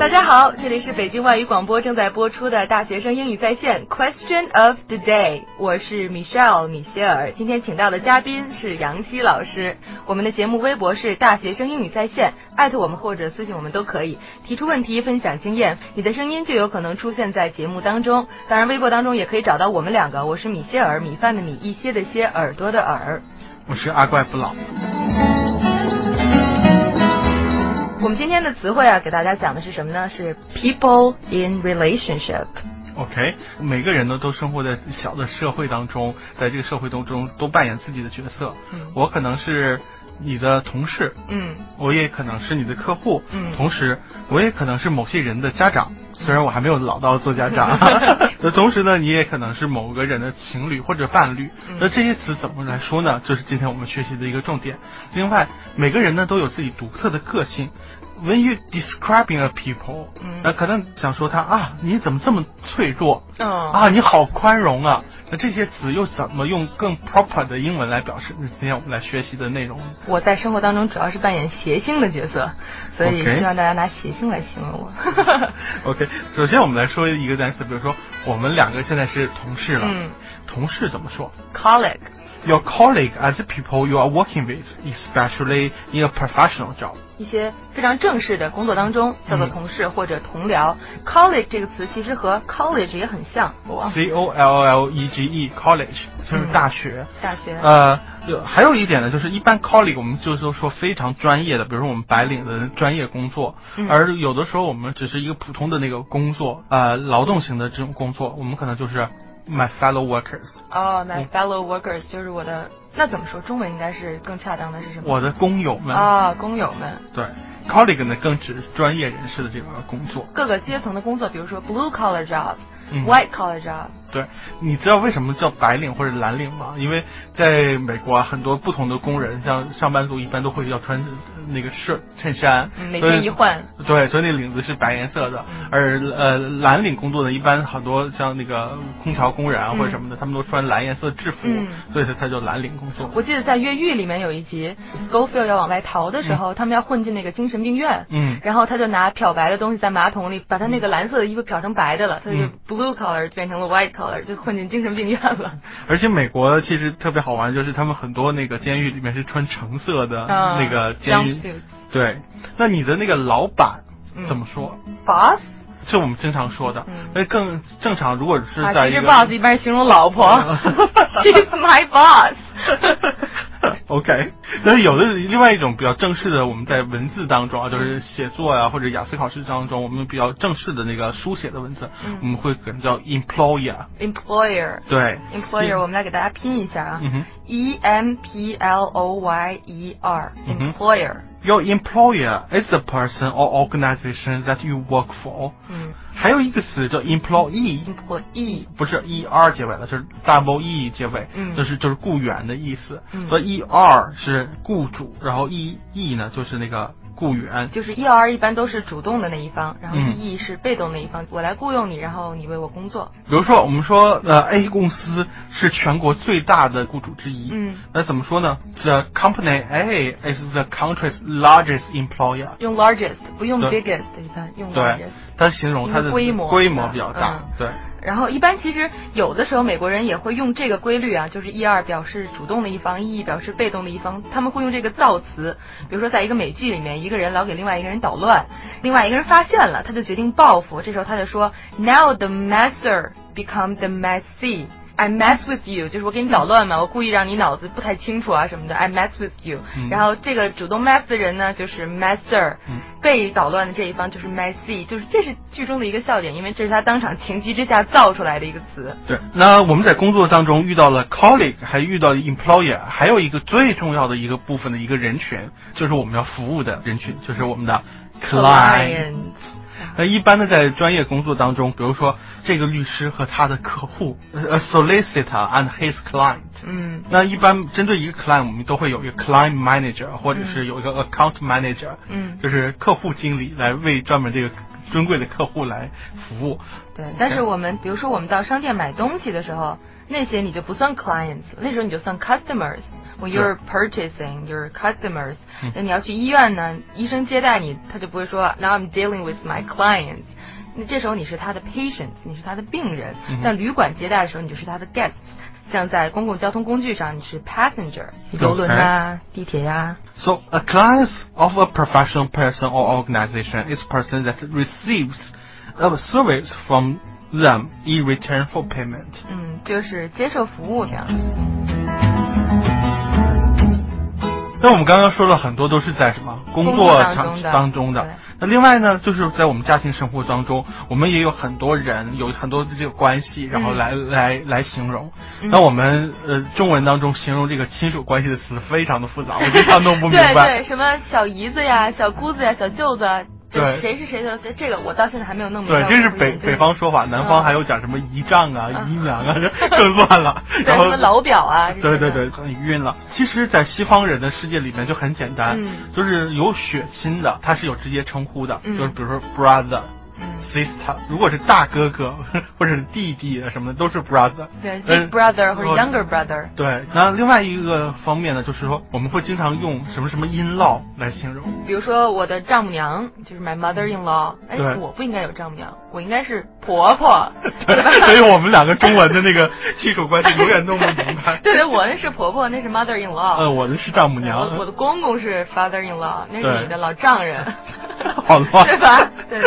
大家好，这里是北京外语广播正在播出的大学生英语在线 Question of the Day， 我是 Michelle 米歇尔，今天请到的嘉宾是杨希老师。我们的节目微博是大学生英语在线，艾特我们或者私信我们都可以，提出问题分享经验，你的声音就有可能出现在节目当中。当然微博当中也可以找到我们两个，我是米歇尔，米饭的米，一些的些，耳朵的耳。 我是阿怪不老。 我们今天的词汇啊，给大家讲的是什么呢？是 people in relationship。OK， 每个人呢都生活在小的社会当中，在这个社会当中都扮演自己的角色。我可能是你的同事，我也可能是你的客户，同时我也可能是某些人的家长。虽然我还没有老到做家长，那同时呢，你也可能是某个人的情侣或者伴侣。那这些词怎么来说呢？这是今天我们学习的一个重点。另外，每个人呢都有自己独特的个性。When you describing a people，可能想说他啊，你怎么这么脆弱？你好宽容啊。那这些词又怎么用更 proper 的英文来表示？那今天我们来学习的内容。我在生活当中主要是扮演谐星的角色，所以希望大家拿谐星来形容我。OK， 首先我们来说一个单词，比如说我们两个现在是同事了，同事怎么说 ？Colleague。Your colleague are the people you are working with, especially in a professional job. 一些非常正式的工作当中叫做同事或者同僚。Colleague 这个词其实和 college 也很像。C-O-L-L-E-G-E college 就是大学。大学。还有一点呢，就是一般 colleague 我们就是说非常专业的，比如说我们白领的专业工作，而有的时候我们只是一个普通的那个工作，劳动型的这种工作，我们可能就是My fellow workers。My fellow workers 就是我的，那怎么说？中文应该是更恰当的是什么？我的工友们。工友们。对 ，colleague 呢更指专业人士的这个工作，各个阶层的工作，比如说 blue collar job、white collar job。对，你知道为什么叫白领或者蓝领吗？因为在美国啊，很多不同的工人，像上班族一般都会要穿那个衬衫，每天一换。对，所以那领子是白颜色的。而蓝领工作呢，一般很多像那个空调工人啊或者什么的，他们都穿蓝颜色制服，所以它叫蓝领工作。我记得在越狱里面有一集 ，Scofield 要往外逃的时候，他们要混进那个精神病院，然后他就拿漂白的东西在马桶里把他那个蓝色的衣服漂成白的了，他就 blue color 变成了 white color， 就混进精神病院了。而且美国其实特别好玩，就是他们很多那个监狱里面是穿橙色的那个监狱。对，那你的那个老板怎么说？Boss。是我们经常说的，那更正常。如果是在一个boss 一般形容老婆，She's my boss。OK， 但是有的另外一种比较正式的，我们在文字当中啊，就是写作啊或者雅思考试当中，我们比较正式的那个书写的文字，我们会可能叫 employer。对 ，employer， 我们来给大家拼一下啊，E-M-P-L-O-Y-E-R，employer。Your employer is the person or organization that you work for。还有一个词叫 employee， 不是 er 结尾了，就是 double e 结尾，就是雇员的意思。所以 er 是雇主，然后 e 呢就是那个雇员，就是 er 一般都是主动的那一方，然后 e 是被动的一方，我来雇佣你，然后你为我工作。比如说我们说A 公司是全国最大的雇主之一，那怎么说呢？ The company A is the country's largest employer。 用 largest 不用 biggest， 一般用 largest。对，它形容它的规模比较大。对。然后一般其实有的时候美国人也会用这个规律啊，就是 er 表示主动的一方， e 表示被动的一方，他们会用这个造词。比如说在一个美剧里面，一个人老给另外一个人捣乱，另外一个人发现了，他就决定报复，这时候他就说 Now the messer become the messy。I mess with you， 就是我给你捣乱嘛，我故意让你脑子不太清楚啊什么的。I mess with you，然后这个主动 mess 的人呢就是 messer，被捣乱的这一方就是 messy， 就是这是剧中的一个笑点，因为这是他当场情急之下造出来的一个词。对，那我们在工作当中遇到了 colleague， 还遇到了 employer， 还有一个最重要的一个部分的一个人群，就是我们要服务的人群，就是我们的 client。那一般的在专业工作当中，比如说这个律师和他的客户 ，a solicitor and his client。那一般针对一个 client， 我们都会有一个 client manager， 或者是有一个 account manager，就是客户经理来为专门这尊贵的客户来服务。 对，但是我们比如说我们到商店买东西的时候，那些你就不算 clients， 那时候你就算 customers。When you're purchasing your customers， 那你要去医院呢，医生接待你，他就不会说 Now I'm dealing with my clients。那这时候你是他的 patient， 你是他的病人。但旅馆接待的时候，你就是他的 guest。像在公共交通工具上，你是 passenger， 邮轮啊，地铁呀。 So a client of a professional person or organization is a person that receives a service from them in return for payment。 就是接受服务这样。 那我们刚刚说了很多都是在什么工作当中的。那另外呢，就是在我们家庭生活当中，我们也有很多人，有很多的这个关系，然后来形容。那我们中文当中形容这个亲属关系的词非常的复杂，我经常弄不明白。 对，什么小姨子呀、小姑子呀、小舅子。对，谁是谁的？这个我到现在还没有弄明白。 对，这是北方说法，南方还有讲什么姨丈啊、姨娘啊，更乱了。然后什么老表啊。 对，很晕了。其实，在西方人的世界里面就很简单，就是有血亲的，他是有直接称呼的，就是比如说 brother。sister， 如果是大哥哥或者是弟弟什么的，都是 brother。 对 ，big brother 或者 younger brother。 对，那另外一个方面呢，就是说我们会经常用什么什么 in-law 来形容。 比如说我的丈母娘就是 my mother-in-law。我不应该有丈母娘，我应该是婆婆。 对，所以我们两个中文的那个亲属关系永远弄不明白。 对，我那是婆婆，那是 mother-in-law。 我的是丈母娘。 我的公公是 father-in-law， 那是你的老丈人。 好乱， 对吧？对。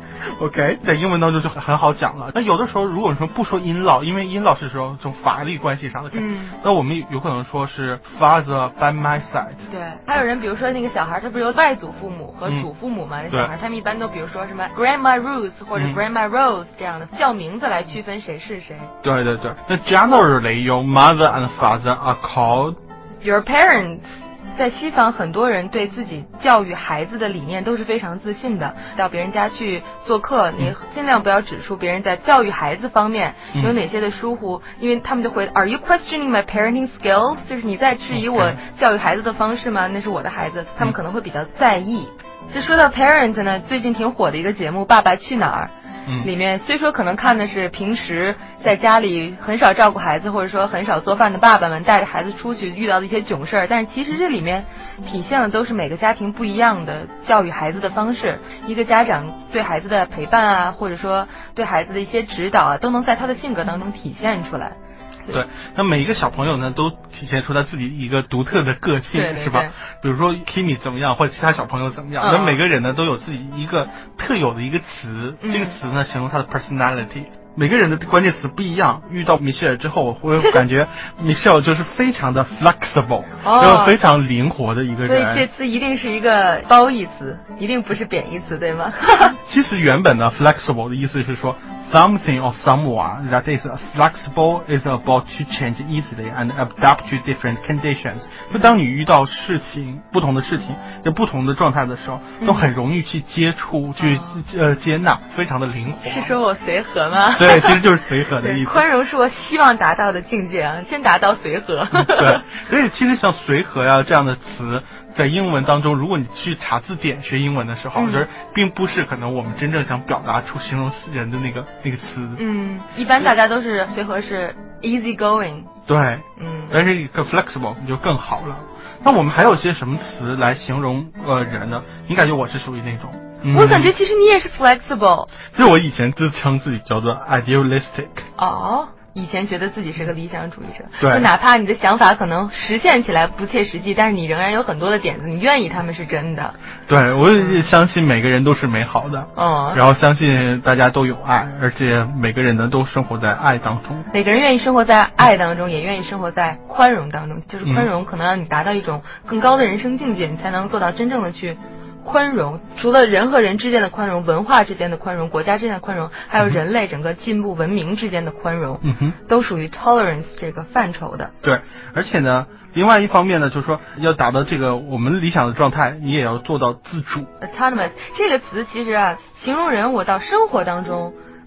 OK， 在英文当中就很好讲了。那有的时候，如果说不说 in-law， 因为 in-law 是说这种法律关系上的，那我们有可能说是 father by my side。 对，还有人比如说那个小孩，他不是有外祖父母和祖父母嘛？那小孩他们一般都比如说什么 Grandma Ruth 或者 Grandma Rose 这样的叫名字来区分谁是谁。 对。那 generally your mother and father are called your parents。在西方，很多人对自己教育孩子的理念都是非常自信的。到别人家去做客，你尽量不要指出别人在教育孩子方面有哪些的疏忽，因为他们就会 Are you questioning my parenting skills？ 就是你在质疑我教育孩子的方式吗？那是我的孩子，他们可能会比较在意。就说到 parent 呢，最近挺火的一个节目《爸爸去哪儿》。里面虽说可能看的是平时在家里很少照顾孩子或者说很少做饭的爸爸们带着孩子出去遇到的一些囧事儿，但是其实这里面体现的都是每个家庭不一样的教育孩子的方式，一个家长对孩子的陪伴啊，或者说对孩子的一些指导啊，都能在他的性格当中体现出来。 对，那每一个小朋友呢，都体现出他自己一个独特的个性， 对是吧？比如说 Kimi 怎么样，或者其他小朋友怎么样，那每个人呢都有自己一个特有的一个词，这个词呢形容他的 personality。每个人的关键词不一样，遇到米歇尔之后，我会感觉米歇尔就是非常的 flexible， 就是非常灵活的一个人。 所以这次一定是一个褒义词，一定不是贬义词，对吗？ 其实原本的 flexible 的意思是说 something or someone that is flexible is about to change easily and adapt to different conditions。就当你遇到事情，不同的事情，在不同的状态的时候，都很容易去接触，去接纳，非常的灵活。 是说我随和吗？ 对，其实就是随和的意思。 宽容是我希望达到的境界啊，先达到随和。 对，所以其实像随和呀这样的词，在英文当中，如果你去查字典学英文的时候，就是并不是可能我们真正想表达出形容人的那个词。 一般大家都是随和是 easy going。 对，但是一个 flexible 就更好了。那我们还有些什么词来形容人呢？你感觉我是属于那种？ 我感觉其实你也是 flexible。 所以我以前自称自己叫做 idealistic。 以前觉得自己是个理想主义者， 对， 就哪怕你的想法可能实现起来不切实际，但是你仍然有很多的点子，你愿意他们是真的。 对，我也相信每个人都是美好的，然后相信大家都有爱，而且每个人呢都生活在爱当中。 每个人愿意生活在爱当中，也愿意生活在宽容当中，就是宽容可能让你达到一种更高的人生境界，你才能做到真正的去宽容。除了人和人之间的宽容，文化之间的宽容，国家之间的宽容，还有人类整个进步文明之间的宽容，都属于 tolerance 这个范畴的。 对，而且呢，另外一方面呢，就是说要达到这个我们理想的状态，你也要做到自主。 autonomous 这个词其实啊，形容人我到生活当中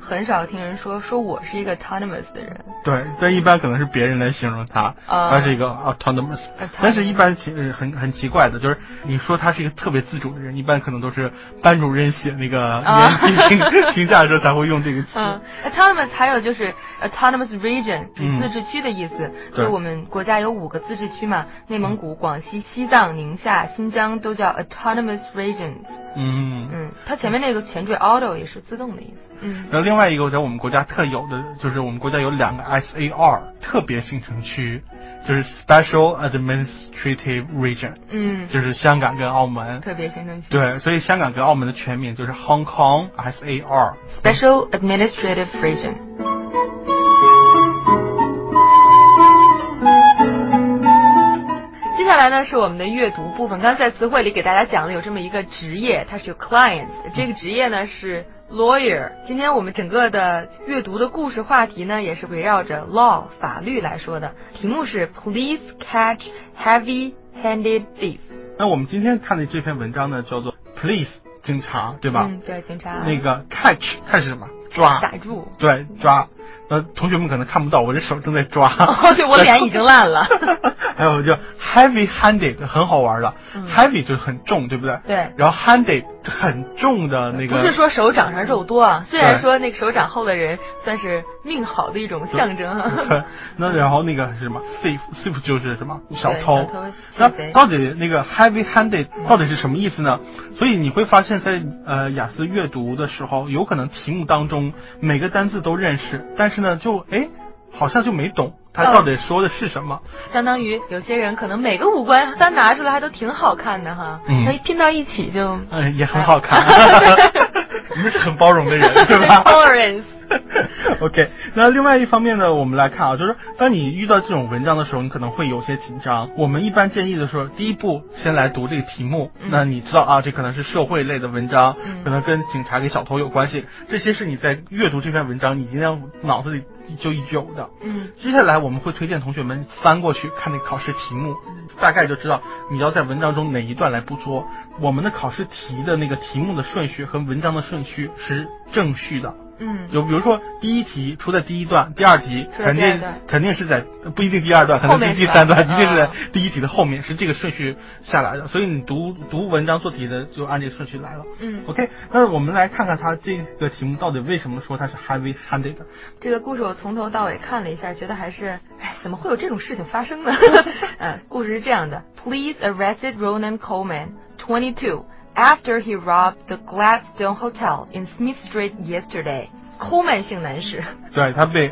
很少听人说我是一个 autonomous 的人。 对，但一般可能是别人来形容他，他是一个 autonomous。但是一般很奇怪的，就是你说他是一个特别自主的人，一般可能都是班主任写那个评价的时候才会用这个词。 autonomous 还有就是 autonomous region 自治区的意思。就我们国家有5个自治区嘛，内蒙古、广西、西藏、宁夏、新疆都叫 autonomous regions。它前面那个前缀 auto 也是自动的意思。 然后另外一个在我们国家特有的，就是我们国家有2个 SAR 特别行政区，就是 Special Administrative Region。就是香港跟澳门特别行政区。 对，所以香港跟澳门的全名就是 Hong Kong SAR Special Administrative Region。接下来呢是我们的阅读部分。刚才在词汇里给大家讲了有这么一个职业，它是 clients， 这个职业呢是 lawyer。今天我们整个的阅读的故事话题呢也是围绕着 law 法律来说的，题目是 Please catch heavy-handed thief。 那我们今天看的这篇文章呢叫做 Police 警察，对吧？ 对，警察。 那个 catch 是什么？抓， 逮住。 对，抓。同学们可能看不到，我这手正在抓。 对，我脸已经烂了。 还有就 heavy-handed 很好玩的，heavy 就是很重，对不对？ 对。 然后 handed 很重的那个。 不是说手掌上肉多啊，虽然说那个手掌厚的人算是命好的一种象征。 对。那然后那个是什么 thief 就是什么小偷。那到底那个 heavy-handed 到底是什么意思呢？所以你会发现在雅思阅读的时候，有可能题目当中每个单字都认识，但是呢就好像就没懂他到底说的是什么。 相当于有些人可能每个五官单拿出来还都挺好看的哈，那拼到一起就也很好看。我们是很包容的人，对吧 ？Tolerance。 OK， 那另外一方面呢，我们来看就是当你遇到这种文章的时候，你可能会有些紧张。我们一般建议的说，第一步先来读这个题目，那你知道这可能是社会类的文章，可能跟警察跟小偷有关系，这些是你在阅读这篇文章你一定要脑子里就有的。接下来我们会推荐同学们翻过去看那个考试题目，大概就知道你要在文章中哪一段来捕捉。我们的考试题的那个题目的顺序和文章的顺序是正序的。就比如说第一题出在第一段，第二题肯定是在不一定第二段，可能是第3段，一定是在第一题的后面，是这个顺序下来的。所以你读文章做题的就按这个顺序来了。OK， 那我们来看看它这个题目到底为什么说它是 heavy-handed。 这个故事我从头到尾看了一下，觉得还是怎么会有这种事情发生呢？故事是这样的 ：Police arrested Ronan Coleman, 22. After he robbed the Gladstone Hotel in Smith Street yesterday. Coleman 姓男士。 对，他被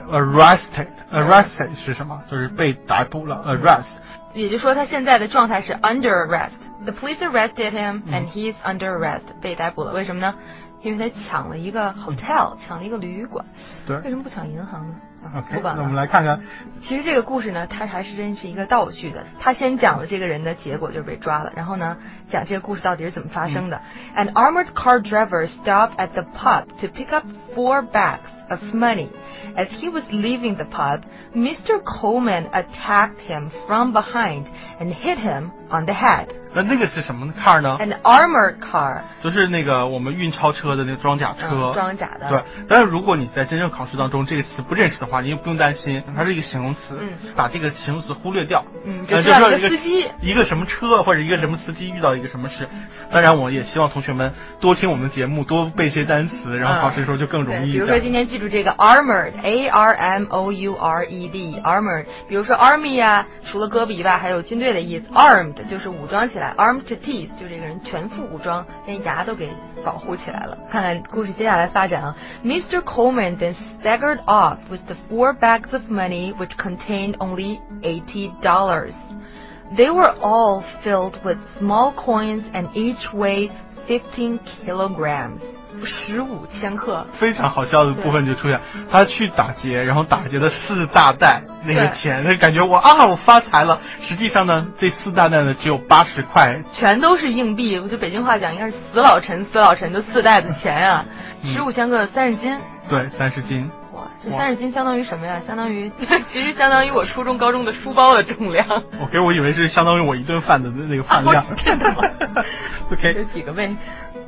arrested 是什么？就是被逮捕了 arrest。 也就是说他现在的状态是 under arrest. The police arrested him and he's under arrest. 被逮捕了，为什么呢？因为他抢了一个 hotel， 抢了一个旅馆。 对。 为什么不抢银行呢 ？OK， 那我们来看看。 其实这个故事呢，它还是真是一个倒叙的。他先讲了这个人的结果就是被抓了，然后呢，讲这个故事到底是怎么发生的。An armored car driver stopped at the pub to pick up 4 bags of money. As he was leaving the pub, Mr. Coleman attacked him from behind and hit him on the head. 那个是什么 car 呢 ？An armored car， 就是那个我们运钞车的那个装甲车。 装甲的。 对，但是如果你在真正考试当中这个词不认识的话，你也不用担心，它是一个形容词，把这个形容词忽略掉。 就知道一个司机， 一个什么车或者一个什么司机遇到一个什么事。当然，我也希望同学们多听我们的节目，多背些单词，然后考试的时候就更容易。 比如说今天记住这个 armored A-R-M-O-U-R-E-D armored， 比如说 army 啊，除了戈比以外，还有军队的意思。armed 就是武装起来 ，armed to teeth 就这个人全副武装，连牙都给保护起来了。看看故事接下来发展啊。Mr. Coleman then staggered off with the 4 bags of money, which contained only $80. They were all filled with small coins and each weighed 15 kilograms. 15千克。 非常好笑的部分就出现，他去打劫，然后打劫的4大袋那个钱，他感觉我发财了。实际上呢，这4大袋呢只有80块， 全都是硬币。就北京话讲，应该是死老沉就4袋子钱啊，15千克30斤。 对，30斤。 哇，这30斤相当于什么呀？其实相当于我初中高中的书包的重量。 我以为是相当于我1顿饭的那个饭量。 真的吗？ OK， 有几个倍。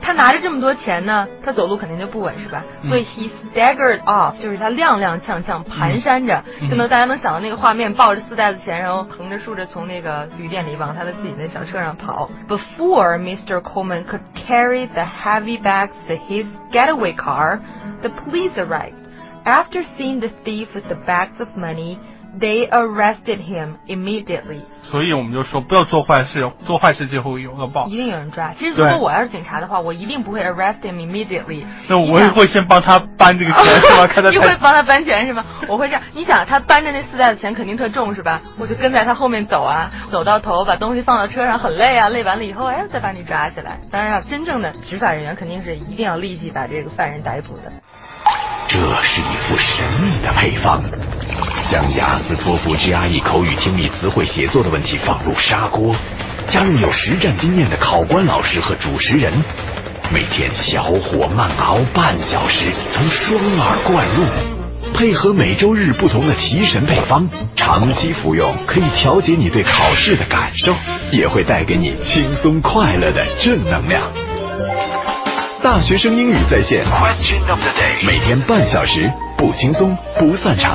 他拿着这么多钱呢，他走路肯定就不稳是吧？所以 he staggered off， 就是他踉踉跄跄蹒跚着，就能大家能想到那个画面，抱着4袋子钱，然后横着竖着从那个旅店里往他的自己的小车上跑。Before Mr. Coleman could carry the heavy bags to his getaway car, the police arrived. After seeing the thief with the bags of money,They arrested him immediately. 所以我们就说不要做坏事，做坏事就会有恶报， 一定有人抓。其实如果我要是警察的话，我一定不会 arrest him immediately。 那我也会先帮他搬这个钱是吧？看他你会帮他搬钱是吧？我会这样。你想他搬着那4袋子钱肯定特重是吧？我就跟在他后面走啊，走到头把东西放到车上，很累啊，累完了以后再把你抓起来。当然了，真正的执法人员肯定是一定要立即把这个犯人逮捕的。 这是一副神秘的配方，将雅思托福 GRE 口语听力词汇写作的问题放入砂锅，加入有实战经验的考官老师和主持人，每天小火慢熬半小时，从双耳灌入，配合每周日不同的提神配方，长期服用可以调节你对考试的感受，也会带给你轻松快乐的正能量。大学生英语在线 Question of the Day， 每天半小时，不轻松不散场。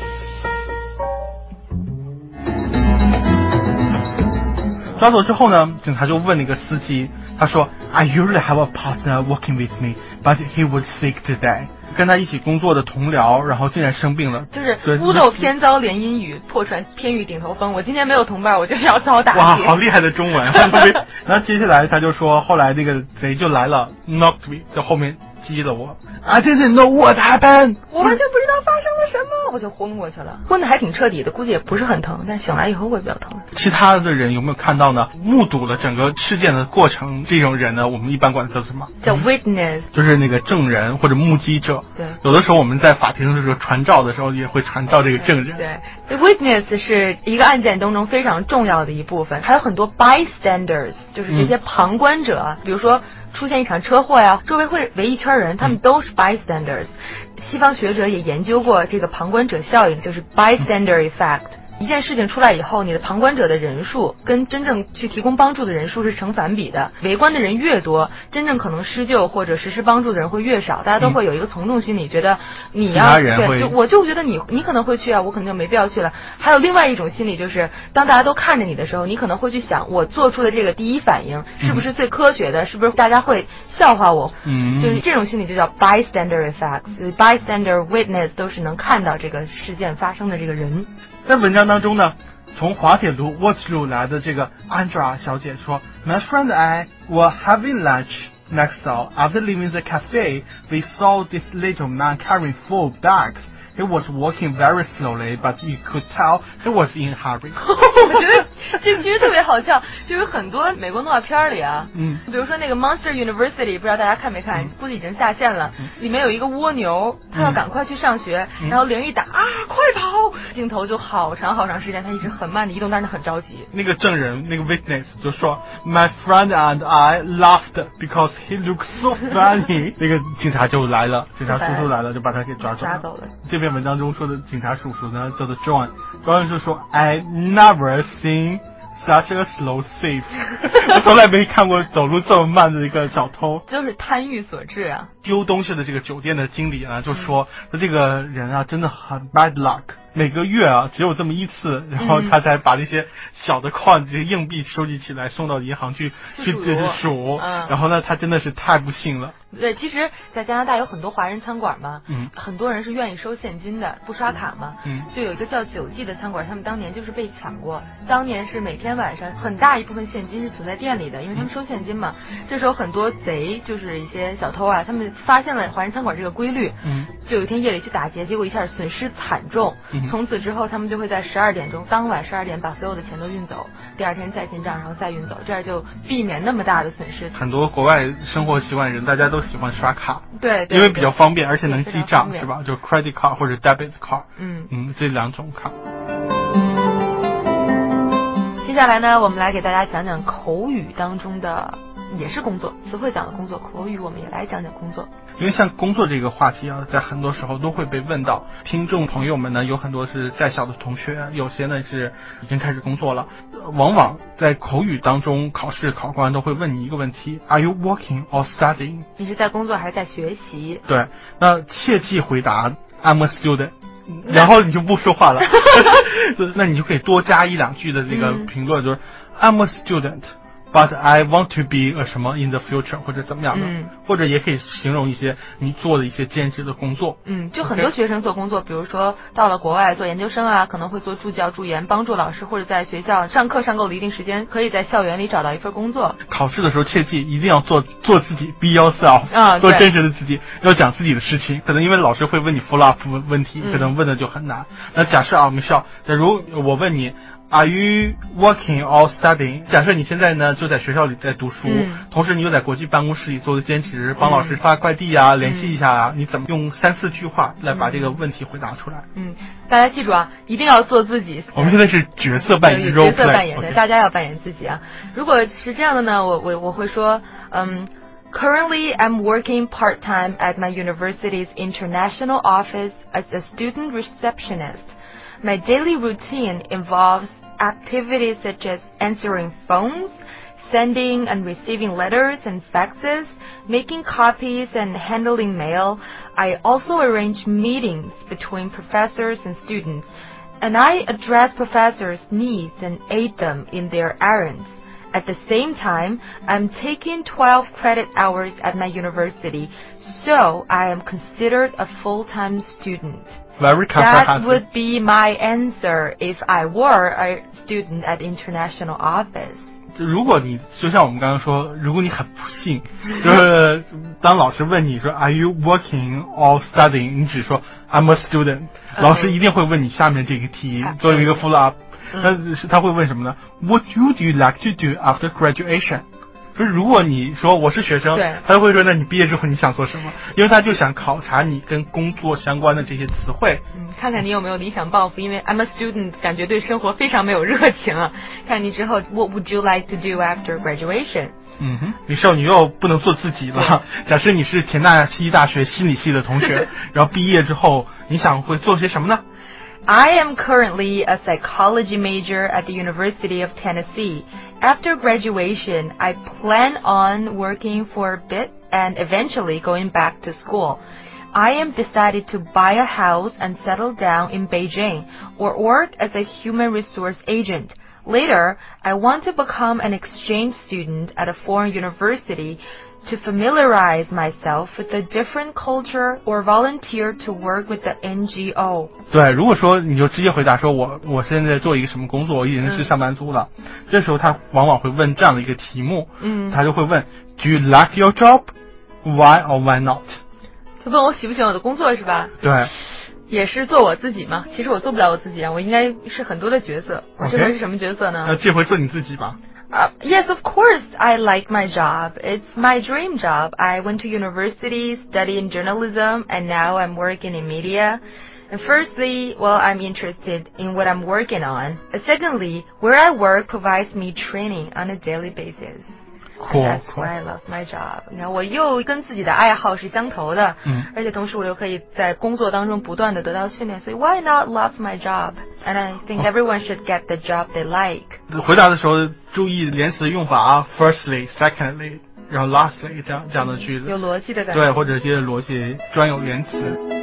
抓走之后呢，警察就问那个司机，他说 I usually have a partner working with me, but he was sick today。跟他一起工作的同僚，然后竟然生病了， 就是屋漏偏遭连阴雨，破船偏遇顶头风。我今天没有同伴，我就要遭打击。 哇，好厉害的中文！然后接下来他就说，后来那个贼就来了 ，knocked me， 在后面击了我。I didn't know what happened， 我完全不知道发生了什么，我就昏过去了，昏的还挺彻底的，估计也不是很疼，但醒来以后会比较疼。 其他的人有没有看到呢？目睹了整个事件的过程，这种人呢，我们一般管叫什么？ 叫 witness， 就是那个证人或者目击者。 对， 有的时候我们在法庭的时候传召的时候，也会传召这个证人。 对 ，witness 是一个案件当中非常重要的一部分，还有很多 bystanders， 就是这些旁观者，比如说出现一场车祸呀，周围会围一圈人，他们都是 bystanders。西方学者也研究过这个旁观者效应，就是 bystander effect。一件事情出来以后，你的旁观者的人数跟真正去提供帮助的人数是成反比的。围观的人越多，真正可能施救或者实施帮助的人会越少。大家都会有一个从众心理，觉得你要对，我就觉得你可能会去啊，我可能就没必要去了。还有另外一种心理，就是当大家都看着你的时候，你可能会去想，我做出的这个第一反应是不是最科学的？是不是大家会笑话我？就是这种心理就叫 bystander effect。bystander witness 都是能看到这个事件发生的这个人。 在文章当中呢，从滑铁卢 Waterloo 来的这个 Andra 小姐说 My friend and I were having lunch next door. After leaving the cafe, we saw this little man carrying 4 bags. He was walking very slowly, but you could tell he was in a hurry. 我觉得这其实特别好笑，就是很多美国动画片里啊，比如说那个 Monster University， 不知道大家看没看，估计已经下线了。里面有一个蜗牛，他要赶快去上学，然后铃一打啊，快跑！镜头就好长好长时间，他一直很慢的移动，但是他很着急。 那个证人，那个 witness 就说 My friend and I laughed because he looked so funny 。那个警察就来了，警察叔叔来了，就把他给抓走了。这篇文章中说的警察叔叔呢，叫做 John 就说 I never seen such a slow thief 我从来没看过走路这么慢的一个小偷， 就是贪欲所致啊。 丢东西的这个酒店的经理啊，就说这个人啊真的很 bad luck， 每个月啊只有这么一次，然后他才把那些小的矿这些硬币收集起来送到银行去数，然后呢他真的是太不幸了。 对，其实在加拿大有很多华人餐馆嘛，很多人是愿意收现金的，不刷卡嘛，就有一个叫九记的餐馆，他们当年就是被抢过，当年是每天晚上很大一部分现金是存在店里的，因为他们收现金嘛，这时候很多贼就是一些小偷啊，他们发现了华人餐馆这个规律，就有一天夜里去打劫，结果一下损失惨重，从此之后他们就会在12点钟，当晚12点把所有的钱都运走，第二天再进账，然后再运走，这样就避免那么大的损失。 很多国外生活习惯人，大家都喜欢刷卡， 对， 因为比较方便，而且能记账，是吧？就 credit card 或者 debit card， 这两种卡。 接下来呢，我们来给大家讲讲口语当中的也是工作，词汇讲的工作，口语我们也来讲讲工作。 因为像工作这个话题啊，在很多时候都会被问到，听众朋友们呢，有很多是在校的同学，有些呢是已经开始工作了。往往在口语当中，考试考官都会问你一个问题 ：Are you working or studying？ 你是在工作还是在学习？ 对，那切记回答 I'm a student。然后你就不说话了，那你就可以多加一两句的这个评论，就是 I'm a student。But I want to be a 什么 in the future 或者怎么样的，或者也可以形容一些你做的一些兼职的工作。 就很多学生做工作，比如说到了国外做研究生啊，可能会做助教、助研，帮助老师，或者在学校上课上够了一定时间，可以在校园里找到一份工作。 考试的时候切记一定要做自己 ，be yourself，做真实的自己，要讲自己的事情。可能因为老师会问你 follow up 问题，可能问的就很难。那假设啊，Michelle，假如我问你。Are you working or studying？ 假设你现在呢就在学校里在读书，同时你又在国际办公室里做的兼职，帮老师发快递啊，联系一下啊，你怎么用3-4句话来把这个问题回答出来？ 大家记住啊，一定要做自己。 我们现在是角色扮演 ，role play，对，大家要扮演自己啊。如果是这样的呢，我会说，Currently, I'm working part-time at my university's international office as a student receptionist. My daily routine involves activities such as answering phones, sending and receiving letters and faxes, making copies and handling mail. I also arrange meetings between professors and students, and I address professors' needs and aid them in their errands. At the same time, I'm taking 12 credit hours at my university, so I am considered a full-time student.That would be my answer if I were a student at international office. 如果你就像我们刚刚说，如果你很不幸，就是当老师问你说 Are you working or studying？ 你只说 I'm a student， 老师一定会问你下面这个题，作为一个 follow up。他会问什么呢 ？What would you like to do after graduation？就是如果你说我是学生，他就会说那你毕业之后你想做什么？因为他就想考察你跟工作相关的这些词汇， 看看你有没有理想抱负。因为 I'm a student 感觉对生活非常没有热情啊。看你之后 What would you like to do after graduation？ Michelle，你又不能做自己了。假设你是田纳西大学心理系的同学，然后毕业之后你想会做些什么呢 ？I am currently a psychology major at the University of Tennessee. After graduation, I plan on working for a bit and eventually going back to school. I am decided to buy a house and settle down in Beijing or work as a human resource agent. Later, I want to become an exchange student at a foreign university.To familiarize myself with a different culture or volunteer to work with the NGO. 对，如果说你就直接回答说我现在做一个什么工作，我已经是上班族了，这时候他往往会问这样的一个题目，他就会问 Do you like your job? Why or why not? 他问我喜不喜欢我的工作是吧？ 对。 也是做我自己嘛，其实我做不了我自己啊，我应该是很多的角色。我这回是什么角色呢？ 这回做你自己吧。 Yes, of course, I like my job. It's my dream job. I went to university, studied journalism, and now I'm working in media. And firstly, well, I'm interested in what I'm working on. Secondly, where I work provides me training on a daily basis. Cool. That's why I love my job. 你看，我又跟自己的爱好是相投的，而且同时我又可以在工作当中不断的得到训练，所以 why not love my job? And I think everyone should get the job they like. 回答的时候注意连词的用法啊 ，firstly, secondly, 然后 lastly 这样的句子， 有逻辑的感觉。 对，或者一些逻辑专有连词。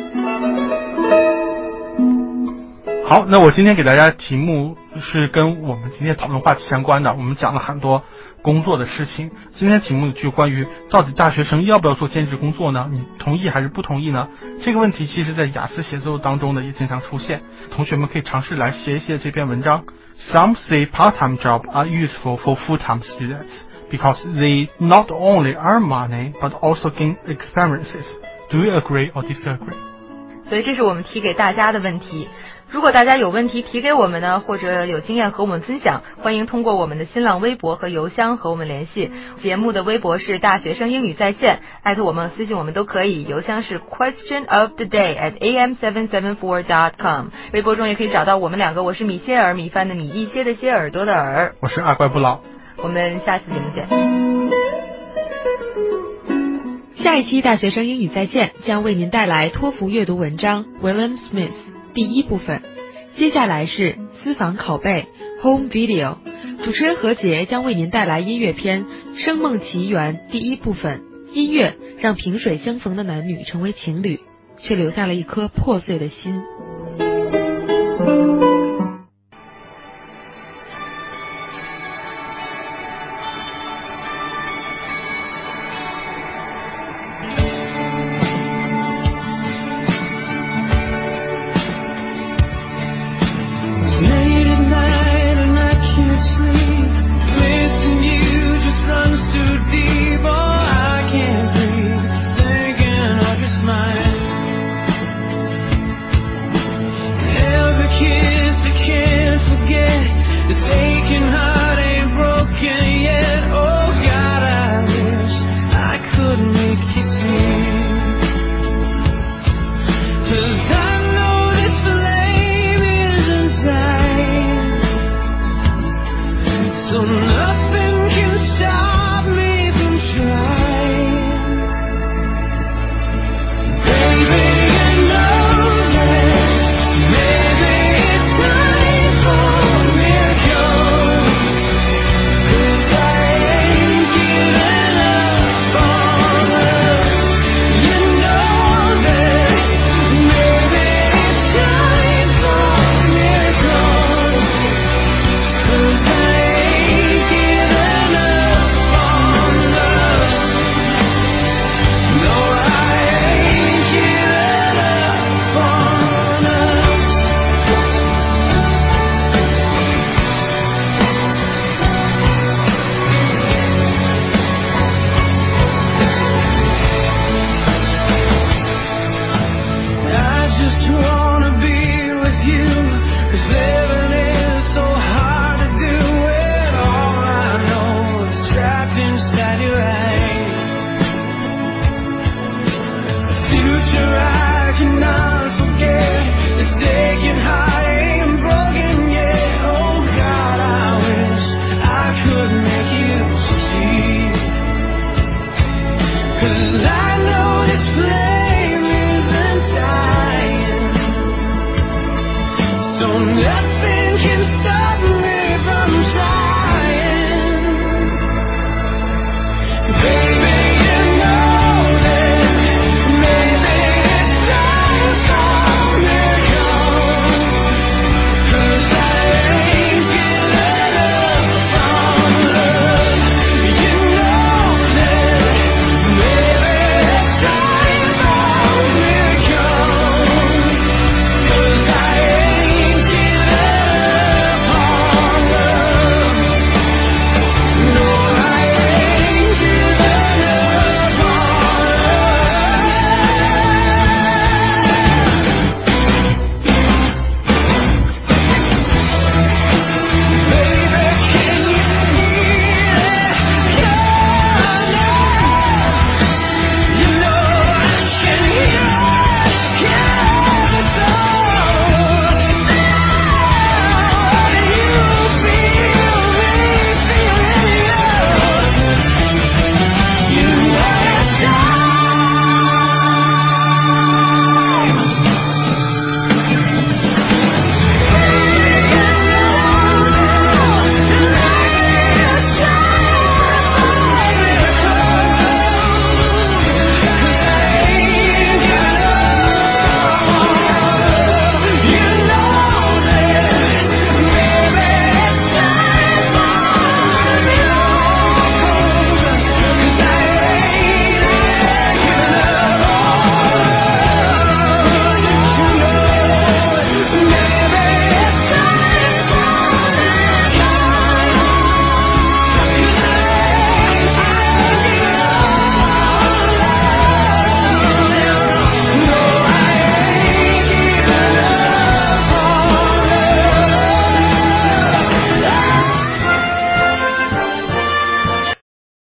好，那我今天给大家题目是跟我们今天讨论话题相关的，我们讲了很多工作的事情。今天题目就关于到底大学生要不要做兼职工作呢？你同意还是不同意呢？这个问题其实在雅思写作当中呢也经常出现，同学们可以尝试来写一写这篇文章。Some say part-time jobs are useful for full-time students because they not only earn money but also gain experiences. Do you agree or disagree? 所以这是我们提给大家的问题。如果大家有问题提给我们呢，或者有经验和我们分享，欢迎通过我们的新浪微博和邮箱和我们联系。节目的微博是大学生英语在线，艾特我们私信我们都可以，邮箱是 questionoftheday@am774.com。 微博中也可以找到我们两个，我是米歇尔，米饭的米，一些的些，耳朵的耳， 我是二怪不老。 我们下次节目见。 下一期大学生英语在线将为您带来托福阅读文章 William Smith 第一部分，接下来是私房拷贝 Home Video， 主持人何洁将为您带来音乐片《声梦奇缘》第一部分。音乐让萍水相逢的男女成为情侣，却留下了一颗破碎的心。